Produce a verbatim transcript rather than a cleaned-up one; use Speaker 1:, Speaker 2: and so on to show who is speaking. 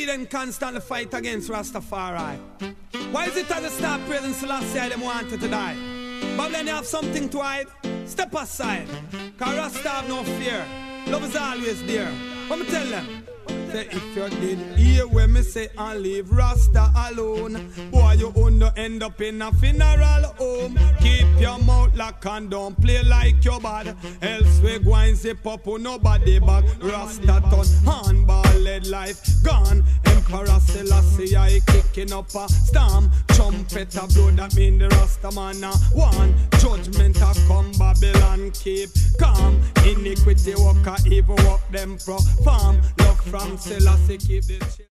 Speaker 1: them constantly fight against Rastafari? Why is it that they start praising Selassie them wanted to die? Babylon, you have something to hide? Step aside. Cause Rasta have no fear. Love is always there. Let me tell them. Say if you didn't hear when me say and leave Rasta alone, boy you wanna end up in a funeral home. Keep your mouth locked and don't play like your bad. Else we go and zip up who nobody back. Rasta turn handball lead life gone. Emperor Selassie I kicking up a storm. Trumpet a blow that mean the Rasta man a one. Judgment a come Babylon keep calm. Iniquity work a evil work them perform. Love from Selassie keep this